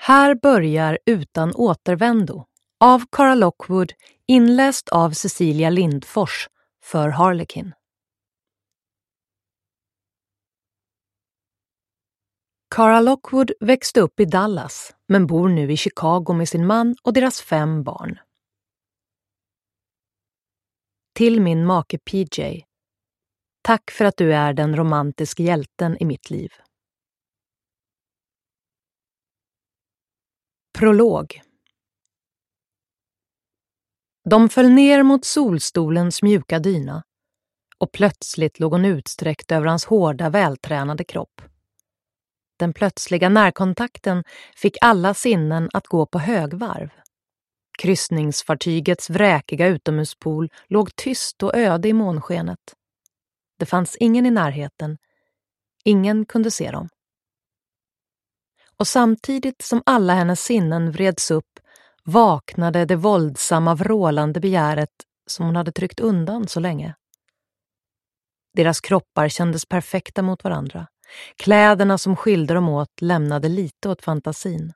Här börjar Utan återvändo av Cara Lockwood, inläst av Cecilia Lindfors för Harlequin. Cara Lockwood växte upp i Dallas men bor nu i Chicago med sin man och deras 5 barn. Till min make PJ. Tack för att du är den romantiska hjälten i mitt liv. Prolog. De föll ner mot solstolens mjuka dyna och plötsligt låg hon utsträckt över hans hårda, vältränade kropp. Den plötsliga närkontakten fick alla sinnen att gå på högvarv. Kryssningsfartygets vräkiga utomhuspool låg tyst och öde i månskenet. Det fanns ingen i närheten. Ingen kunde se dem. Och samtidigt som alla hennes sinnen vreds upp vaknade det våldsamma vrålande begäret som hon hade tryckt undan så länge. Deras kroppar kändes perfekta mot varandra. Kläderna som skilde dem åt lämnade lite åt fantasin.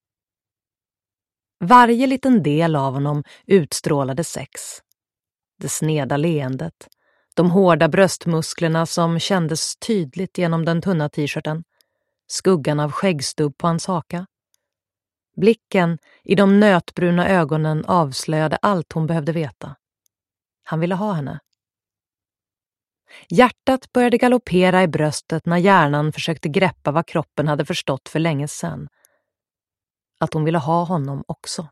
Varje liten del av honom utstrålade sex. Det sneda leendet, de hårda bröstmusklerna som kändes tydligt genom den tunna t-shirten, skuggan av skäggstubb på hans haka. Blicken i de nötbruna ögonen avslöjade allt hon behövde veta. Han ville ha henne. Hjärtat började galoppera i bröstet när hjärnan försökte greppa vad kroppen hade förstått för länge sedan. Att hon ville ha honom också.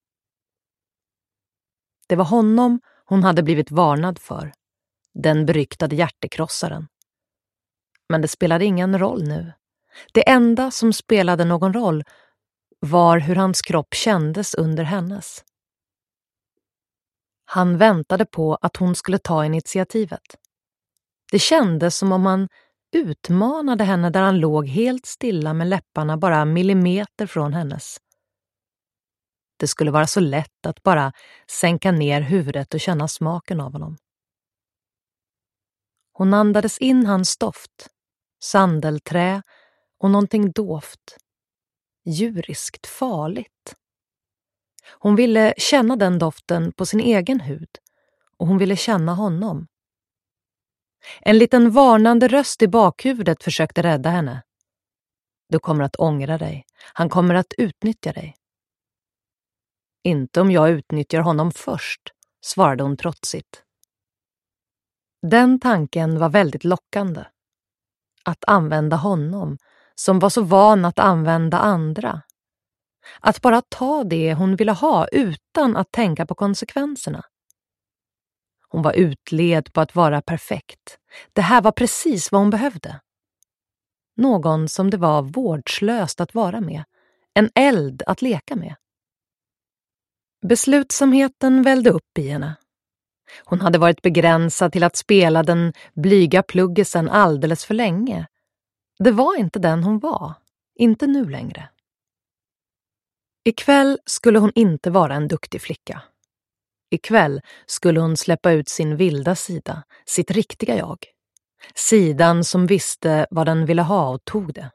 Det var honom hon hade blivit varnad för. Den beryktade hjärtekrossaren. Men det spelade ingen roll nu. Det enda som spelade någon roll var hur hans kropp kändes under hennes. Han väntade på att hon skulle ta initiativet. Det kändes som om han utmanade henne där han låg helt stilla med läpparna bara millimeter från hennes. Det skulle vara så lätt att bara sänka ner huvudet och känna smaken av honom. Hon andades in hans doft, sandelträ och någonting dovt, djuriskt farligt. Hon ville känna den doften på sin egen hud och hon ville känna honom. En liten varnande röst i bakhuvudet försökte rädda henne. Du kommer att ångra dig. Han kommer att utnyttja dig. Inte om jag utnyttjar honom först, svarade hon trotsigt. Den tanken var väldigt lockande. Att använda honom, som var så van att använda andra. Att bara ta det hon ville ha utan att tänka på konsekvenserna. Hon var utled på att vara perfekt. Det här var precis vad hon behövde. Någon som det var vårdslöst att vara med. En eld att leka med. Beslutsamheten vällde upp i henne. Hon hade varit begränsad till att spela den blyga pluggisen alldeles för länge. Det var inte den hon var. Inte nu längre. Ikväll skulle hon inte vara en duktig flicka. Ikväll skulle hon släppa ut sin vilda sida, sitt riktiga jag. Sidan som visste vad den ville ha och tog det.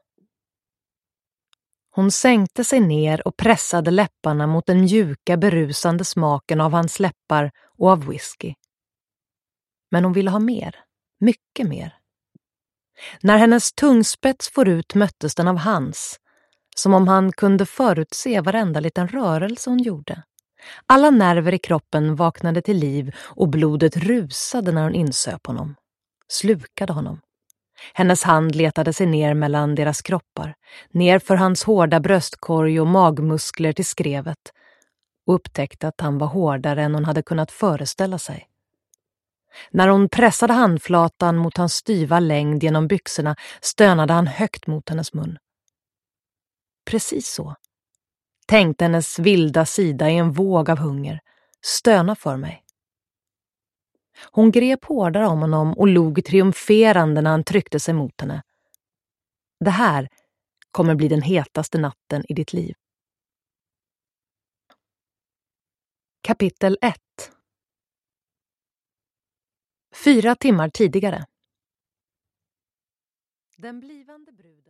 Hon sänkte sig ner och pressade läpparna mot den mjuka berusande smaken av hans läppar och av whisky. Men hon ville ha mer, mycket mer. När hennes tungspets for ut möttes den av hans, som om han kunde förutse varenda liten rörelse hon gjorde. Alla nerver i kroppen vaknade till liv och blodet rusade när hon insöp honom. Slukade honom. Hennes hand letade sig ner mellan deras kroppar, ner för hans hårda bröstkorg och magmuskler till skrevet och upptäckte att han var hårdare än hon hade kunnat föreställa sig. När hon pressade handflatan mot hans styva längd genom byxorna stönade han högt mot hennes mun. Precis så. Tänkte hennes vilda sida i en våg av hunger. Stöna för mig. Hon grep hårdare om honom och log triumferande när han tryckte sig mot henne. Det här kommer bli den hetaste natten i ditt liv. Kapitel 1. 4 timmar tidigare. Den blivande bruden